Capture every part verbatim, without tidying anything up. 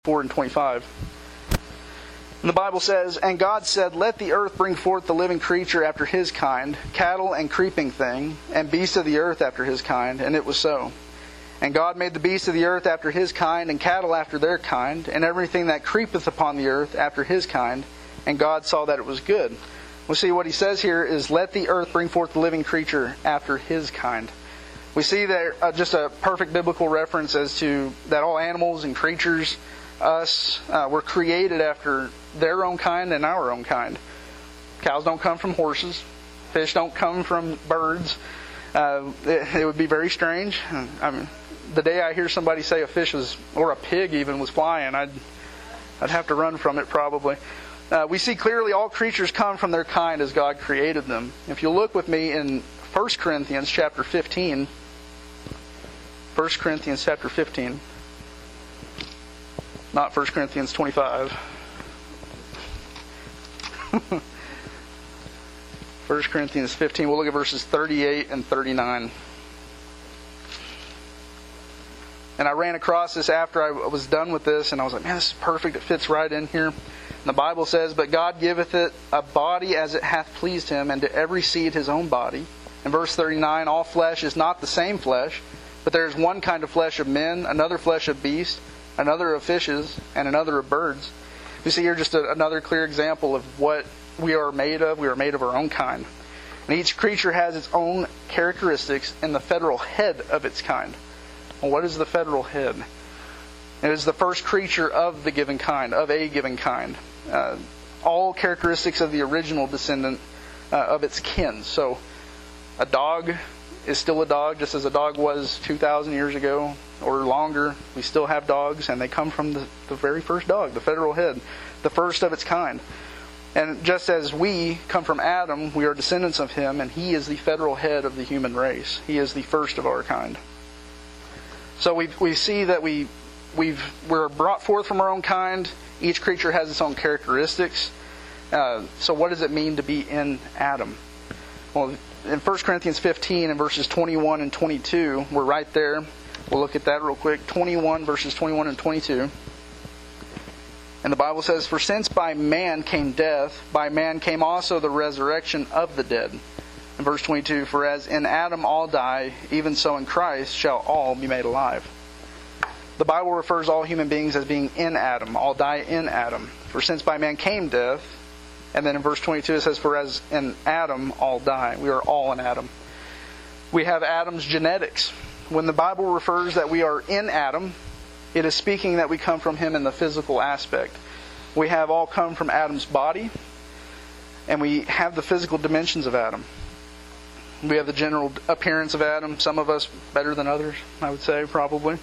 four and twenty-five. And the Bible says, "And God said, Let the earth bring forth the living creature after his kind, cattle and creeping thing, and beasts of the earth after his kind. And it was so. And God made the beasts of the earth after his kind, and cattle after their kind, and everything that creepeth upon the earth after his kind. And God saw that it was good." We see what he says here is, let the earth bring forth the living creature after his kind. We see there uh, just a perfect biblical reference as to that all animals and creatures, us, uh, were created after their own kind and our own kind. Cows don't come from horses. Fish don't come from birds. Uh, it, it would be very strange. I mean, the day I hear somebody say a fish was, or a pig even, was flying, I'd, I'd have to run from it probably. Uh, we see clearly all creatures come from their kind as God created them. If you look with me in First Corinthians chapter fifteen, First Corinthians chapter fifteen, not First Corinthians twenty-five. First Corinthians fifteen, we'll look at verses thirty-eight and thirty-nine. And I ran across this after I was done with this, and I was like, man, this is perfect. It fits right in here. And the Bible says, "But God giveth it a body as it hath pleased him, and to every seed his own body." In verse thirty-nine, "All flesh is not the same flesh, but there is one kind of flesh of men, another flesh of beasts, another of fishes, and another of birds." We see here just a, another clear example of what we are made of. We are made of our own kind. And each creature has its own characteristics and the federal head of its kind. Well, what is the federal head? It is the first creature of the given kind, of a given kind. Uh, all characteristics of the original descendant uh, of its kin. So, a dog is still a dog, just as a dog was two thousand years ago or longer. We still have dogs, and they come from the, the very first dog, the federal head, the first of its kind. And just as we come from Adam, we are descendants of him, and he is the federal head of the human race. He is the first of our kind. So we we see that we we've we're brought forth from our own kind. Each creature has its own characteristics. Uh, so what does it mean to be in Adam? Well, in First Corinthians fifteen and verses twenty-one and twenty-two, we're right there. We'll look at that real quick. twenty-one, verses twenty-one and twenty-two. And the Bible says, "For since by man came death, by man came also the resurrection of the dead." In verse twenty-two, "For as in Adam all die, even so in Christ shall all be made alive." The Bible refers all human beings as being in Adam. All die in Adam. "For since by man came death," and then in verse twenty-two it says, "For as in Adam all die." We are all in Adam. We have Adam's genetics. When the Bible refers that we are in Adam, it is speaking that we come from him in the physical aspect. We have all come from Adam's body, and we have the physical dimensions of Adam. We have the general appearance of Adam. Some of us better than others, I would say, probably.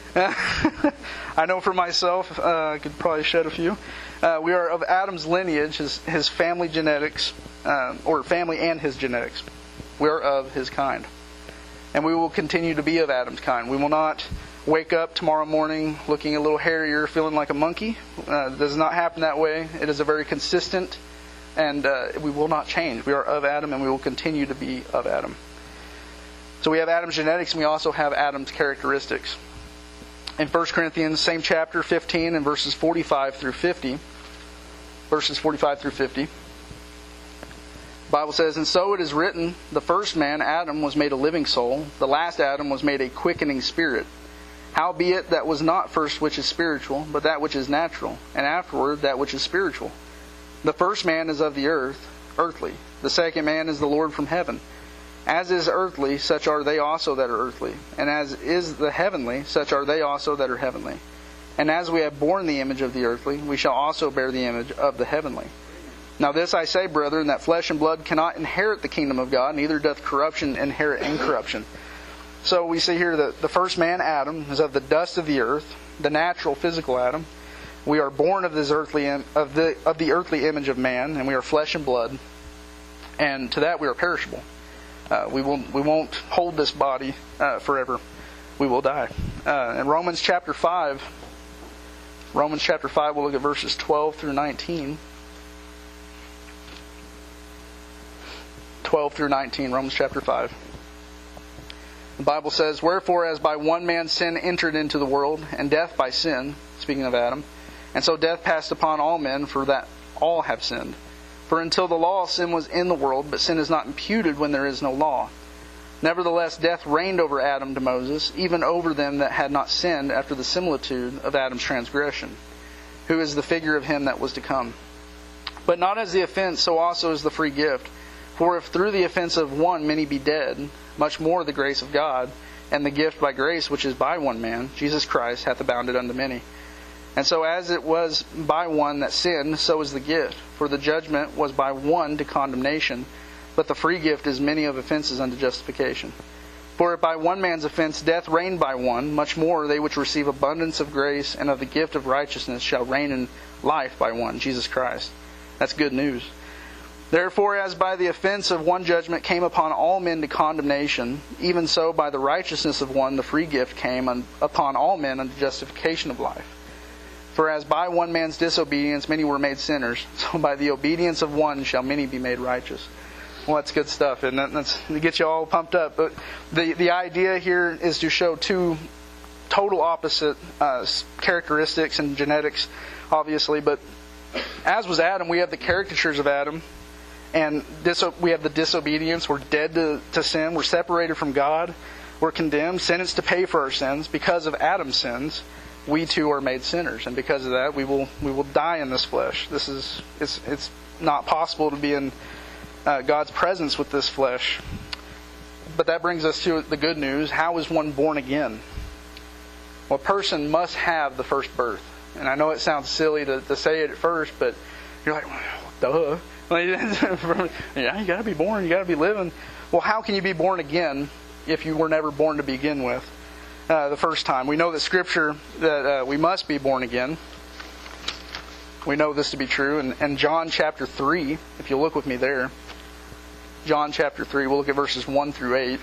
I know for myself, uh, I could probably shed a few. Uh, we are of Adam's lineage, his, his family genetics, uh, or family and his genetics. We are of his kind. And we will continue to be of Adam's kind. We will not wake up tomorrow morning looking a little hairier, feeling like a monkey. Uh, it does not happen that way. It is a very consistent, and uh, we will not change. We are of Adam, and we will continue to be of Adam. So we have Adam's genetics, and we also have Adam's characteristics. In First Corinthians, same chapter, fifteen, and verses forty-five through fifty. Verses forty-five through fifty. The Bible says, "And so it is written, the first man, Adam, was made a living soul. The last Adam was made a quickening spirit. Howbeit that was not first which is spiritual, but that which is natural, and afterward that which is spiritual. The first man is of the earth, earthly. The second man is the Lord from heaven. As is earthly, such are they also that are earthly. And as is the heavenly, such are they also that are heavenly. And as we have borne the image of the earthly, we shall also bear the image of the heavenly. Now this I say, brethren, that flesh and blood cannot inherit the kingdom of God, neither doth corruption inherit incorruption." So we see here that the first man, Adam, is of the dust of the earth, the natural, physical Adam. We are born of this earthly of the of the earthly image of man, and we are flesh and blood. And to that we are perishable. Uh, we will we won't hold this body uh, forever. We will die. Uh, in Romans chapter five, Romans chapter five, we'll look at verses twelve through nineteen. twelve through nineteen, Romans chapter five. The Bible says, "Wherefore as by one man sin entered into the world, and death by sin, speaking of Adam. And so death passed upon all men, for that all have sinned. For until the law, sin was in the world, but sin is not imputed when there is no law. Nevertheless, death reigned over Adam to Moses, even over them that had not sinned, after the similitude of Adam's transgression, who is the figure of him that was to come. But not as the offense, so also is the free gift. For if through the offense of one many be dead, much more the grace of God, and the gift by grace which is by one man, Jesus Christ, hath abounded unto many. And so as it was by one that sinned, so is the gift. For the judgment was by one to condemnation, but the free gift is many of offenses unto justification. For if by one man's offense death reigned by one, much more they which receive abundance of grace and of the gift of righteousness shall reign in life by one, Jesus Christ. That's good news. Therefore, as by the offense of one judgment came upon all men to condemnation, even so by the righteousness of one the free gift came upon all men unto justification of life. For as by one man's disobedience many were made sinners, so by the obedience of one shall many be made righteous. Well, that's good stuff, and that? That's to get you all pumped up. But the the idea here is to show two total opposite uh, characteristics and genetics, obviously. But as was Adam, we have the caricatures of Adam, and diso- we have the disobedience. We're dead to, to sin. We're separated from God. We're condemned, sentenced to pay for our sins because of Adam's sins. We too are made sinners, and because of that, we will we will die in this flesh. This is it's it's not possible to be in uh, God's presence with this flesh. But that brings us to the good news. How is one born again? Well, a person must have the first birth, and I know it sounds silly to, to say it at first, but you're like, well, duh. Yeah, you got to be born. You got to be living. Well, how can you be born again if you were never born to begin with? Uh, the first time. We know that Scripture, that uh, we must be born again. We know this to be true. And, and John chapter three, if you look with me there. John chapter three, we'll look at verses one through eight.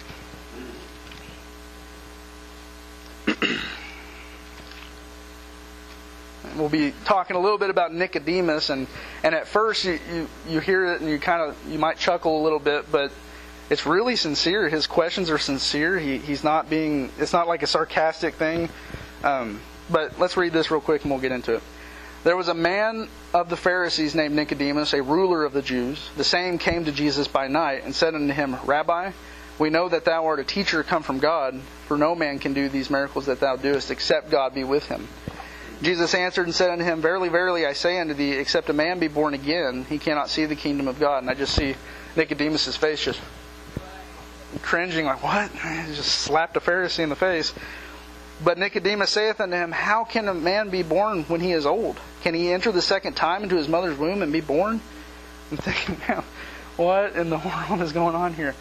We'll be talking a little bit about Nicodemus. And, and at first you, you, you hear it and you kind of, you might chuckle a little bit, but it's really sincere. His questions are sincere. He, he's not being, it's not like a sarcastic thing. Um, but let's read this real quick and we'll get into it. There was a man of the Pharisees named Nicodemus, a ruler of the Jews. The same came to Jesus by night and said unto him, Rabbi, we know that thou art a teacher come from God, for no man can do these miracles that thou doest, except God be with him. Jesus answered and said unto him, Verily, verily, I say unto thee, except a man be born again, he cannot see the kingdom of God. And I just see Nicodemus' face just cringing, like, what? He just slapped a Pharisee in the face. But Nicodemus saith unto him, How can a man be born when he is old? Can he enter the second time into his mother's womb and be born? I'm thinking, now, what in the world is going on here?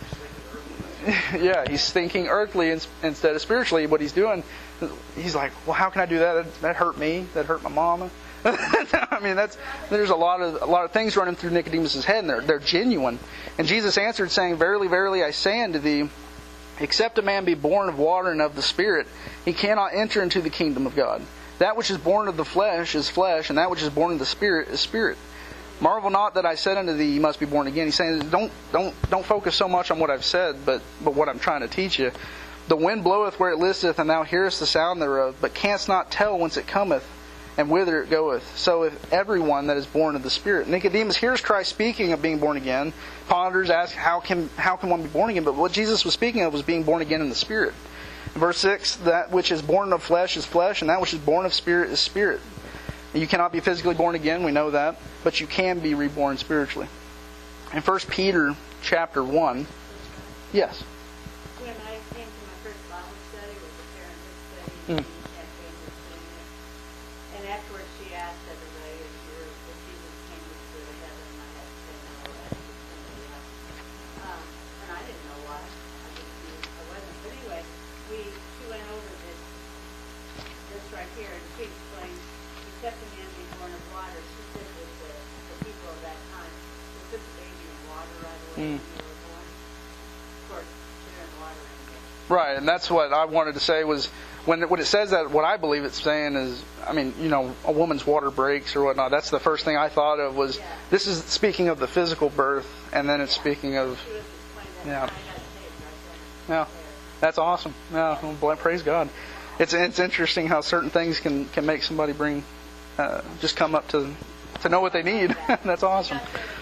Yeah, he's thinking earthly instead of spiritually. What he's doing, he's like, well, how can I do that? That, that hurt me. That hurt my mama. I mean, that's there's a lot of a lot of things running through Nicodemus' head, and they're they're genuine. And Jesus answered, saying, Verily, verily, I say unto thee, except a man be born of water and of the Spirit, he cannot enter into the kingdom of God. That which is born of the flesh is flesh, and that which is born of the Spirit is spirit. Marvel not that I said unto thee, you must be born again. He's saying, don't don't don't focus so much on what I've said, but but what I'm trying to teach you. The wind bloweth where it listeth, and thou hearest the sound thereof, but canst not tell whence it cometh, and whither it goeth. So if everyone that is born of the Spirit. Nicodemus hears Christ speaking of being born again, ponders, asks, how can how can one be born again? But what Jesus was speaking of was being born again in the Spirit. Verse six, that which is born of flesh is flesh, and that which is born of spirit is spirit. You cannot be physically born again, we know that, but you can be reborn spiritually. In First Peter chapter one, yes. When I came to my first Bible study with the parent study, mm. and came to seeing it, and afterwards she asked everybody if, you're, if Jesus came to go to heaven, and I had to say no, that's just somebody else. Um, and I didn't know why. I just knew I wasn't. But anyway, we she went over this this right here, and she explained, except a man be born of water, she said that the, the people of that time would put the baby in water right away mm. when they were born. Of course, they're in water anyway. Right, and that's what I wanted to say was, when it, when it says that, what I believe it's saying is, I mean, you know, a woman's water breaks or whatnot. That's the first thing I thought of was, yeah. This is speaking of the physical birth, and then it's yeah. speaking of, yeah. Yeah, that's awesome. Yeah, well, praise God. it's it's interesting how certain things can, can make somebody bring uh, just come up to to know what they need. That's awesome.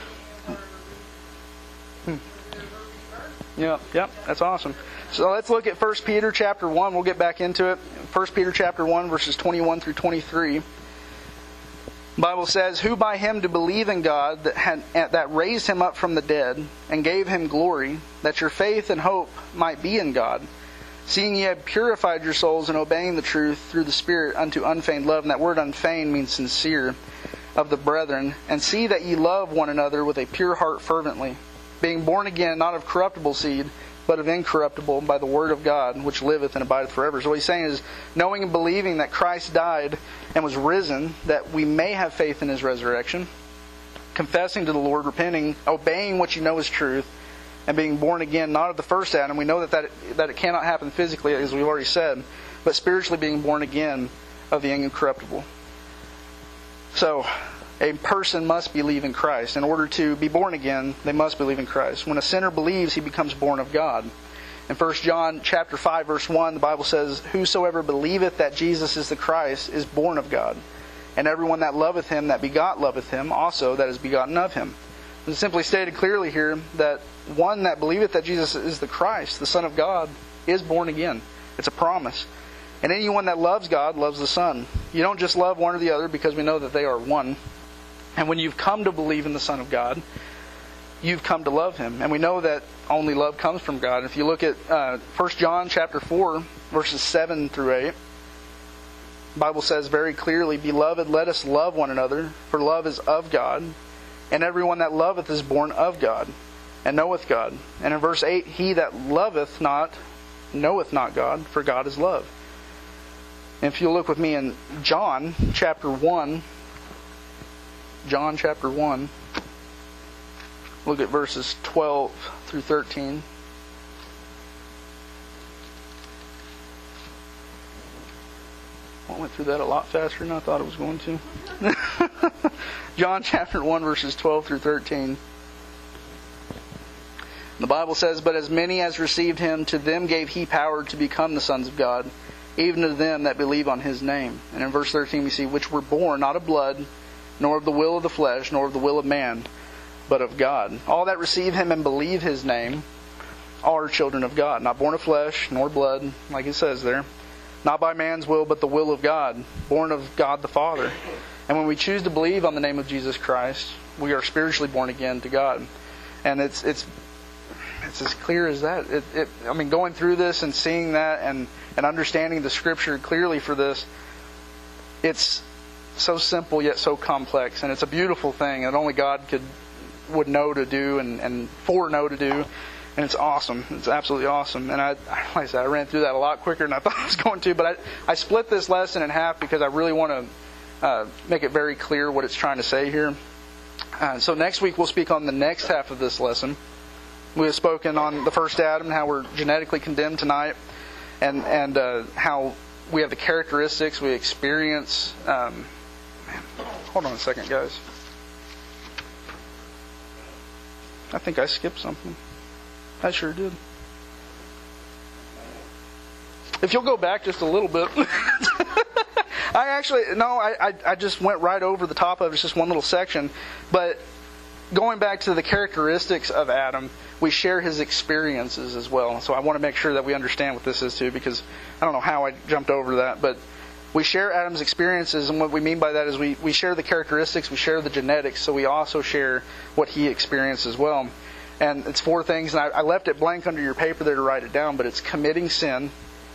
Hmm. Yeah, yeah, that's awesome. So let's look at First Peter chapter one. We'll get back into it. First Peter chapter one, verses twenty-one through twenty-three. The Bible says, "Who by him do believe in God that had, that raised him up from the dead and gave him glory, that your faith and hope might be in God, seeing ye have purified your souls in obeying the truth through the Spirit unto unfeigned love." And that word unfeigned means sincere, "of the brethren, and see that ye love one another with a pure heart fervently, being born again, not of corruptible seed, but of incorruptible, by the word of God, which liveth and abideth forever." So what he's saying is, knowing and believing that Christ died and was risen, that we may have faith in His resurrection, confessing to the Lord, repenting, obeying what you know is truth, and being born again, not of the first Adam. We know that, that, that it cannot happen physically, as we've already said, but spiritually being born again of the incorruptible. So, a person must believe in Christ. In order to be born again, they must believe in Christ. When a sinner believes, he becomes born of God. In First John chapter five, verse one, the Bible says, "Whosoever believeth that Jesus is the Christ is born of God. And everyone that loveth him that begot loveth him also that is begotten of him." It's simply stated clearly here that one that believeth that Jesus is the Christ, the Son of God, is born again. It's a promise. And anyone that loves God loves the Son. You don't just love one or the other, because we know that they are one. And when you've come to believe in the Son of God, you've come to love Him. And we know that only love comes from God. And if you look at uh, First John chapter four, verses seven through eight, the Bible says very clearly, "Beloved, let us love one another, for love is of God. And everyone that loveth is born of God, and knoweth God." And in verse eight, "He that loveth not, knoweth not God, for God is love." And if you look with me in John chapter one, John chapter one, look at verses twelve through thirteen. I went through that a lot faster than I thought it was going to. John chapter one, verses twelve through thirteen. The Bible says, "But as many as received Him, to them gave He power to become the sons of God, even to them that believe on His name." And in verse thirteen we see, "Which were born not of blood, nor of the will of the flesh, nor of the will of man, but of God. All that receive Him and believe His name are children of God." Not born of flesh, nor blood, like it says there. Not by man's will, but the will of God. Born of God the Father. And when we choose to believe on the name of Jesus Christ, we are spiritually born again to God. And it's it's it's as clear as that. It, it, I mean, going through this and seeing that and, and understanding the Scripture clearly for this, it's so simple yet so complex, and it's a beautiful thing that only God could would know to do and, and foreknow to do, and it's awesome. It's absolutely awesome. And I, like I said, I ran through that a lot quicker than I thought I was going to, but I, I split this lesson in half because I really want to uh, make it very clear what it's trying to say here. Uh, so next week we'll speak on the next half of this lesson. We have spoken on the first Adam, how we're genetically condemned tonight, and and uh, how we have the characteristics we experience. Um, Hold on a second, guys. I think I skipped something. I sure did. If you'll go back just a little bit. I actually, no, I, I, I just went right over the top of it. It's just one little section. But going back to the characteristics of Adam, we share his experiences as well. So I want to make sure that we understand what this is too, because I don't know how I jumped over that, but we share Adam's experiences, and what we mean by that is we, we share the characteristics, we share the genetics, so we also share what he experienced as well. And it's four things, and I, I left it blank under your paper there to write it down, but it's committing sin.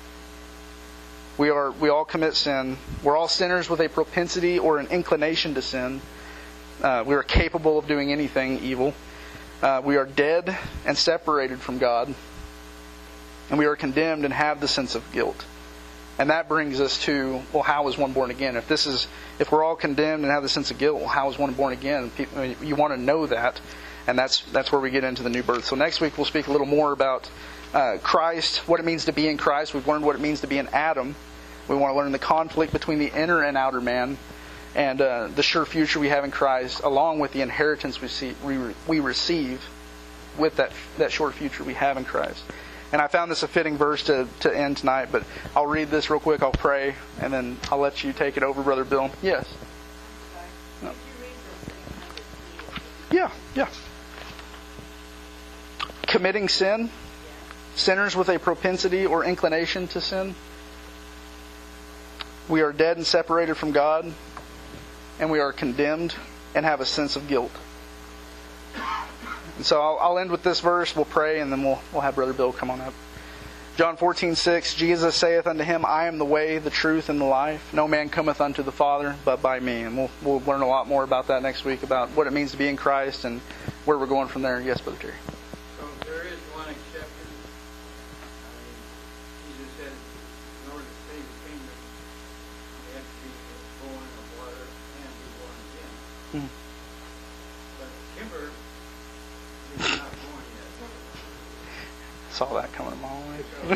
We are we all commit sin. We're all sinners with a propensity or an inclination to sin. Uh, we are capable of doing anything evil. Uh, we are dead and separated from God. And we are condemned and have the sense of guilt. And that brings us to, well, how is one born again? If this is, if we're all condemned and have the sense of guilt, well, how is one born again? People, you want to know that, and that's that's where we get into the new birth. So next week we'll speak a little more about uh, Christ, what it means to be in Christ. We've learned what it means to be in Adam. We want to learn the conflict between the inner and outer man, and uh, the sure future we have in Christ, along with the inheritance we see we, we receive with that that short future we have in Christ. And I found this a fitting verse to, to end tonight, but I'll read this real quick, I'll pray, and then I'll let you take it over, Brother Bill. Yes? I'm sorry. Could you read the six hundred feet? Yeah, yeah. Committing sin. Sinners with a propensity or inclination to sin. We are dead and separated from God, and we are condemned and have a sense of guilt. And so I'll, I'll end with this verse, we'll pray, and then we'll, we'll have Brother Bill come on up. John fourteen six, Jesus saith unto him, I am the way, the truth, and the life. No man cometh unto the Father but by me. And we'll, we'll learn a lot more about that next week, about what it means to be in Christ and where we're going from there. Yes, Brother Terry. So there is one exception. I mean, Jesus said, in order to save the kingdom, you have to be born of water and be born again. Mm-hmm. But Kimber is not born yet. Saw that coming a long way. Well,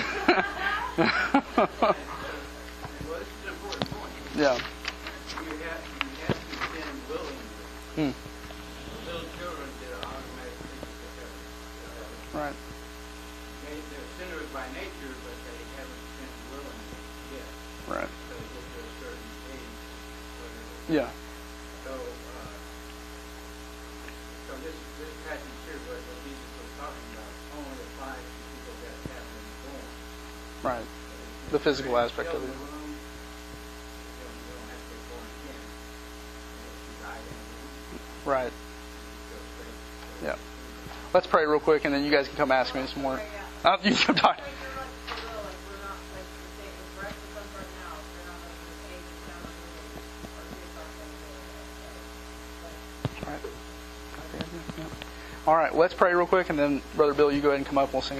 this is an important point. Yeah. You have, you have to sin willingly. Mm. Little children did automatic ticket to heaven. to heaven. Right. They, they're sinners by nature, but they haven't sinned willingly yet. Right. So they get to a certain age, whatever. Yeah. So, uh, so this this passage here, what what Jesus was talking about, only applies to people that have been born. Right. The physical aspect of it. Still in the womb, you don't, you don't have to get born again. Unless you die in the womb. Right. So, so, Yeah. Let's pray real quick, and then you guys can come ask me some more. Uh, you can talk. Like you're like for real, like we're not like the same. If the rest of us right now, if they're not like the same as down on the road, or kids aren't going to do it. All right. All right. Let's pray real quick, and then Brother Bill, you go ahead and come up. We'll sing.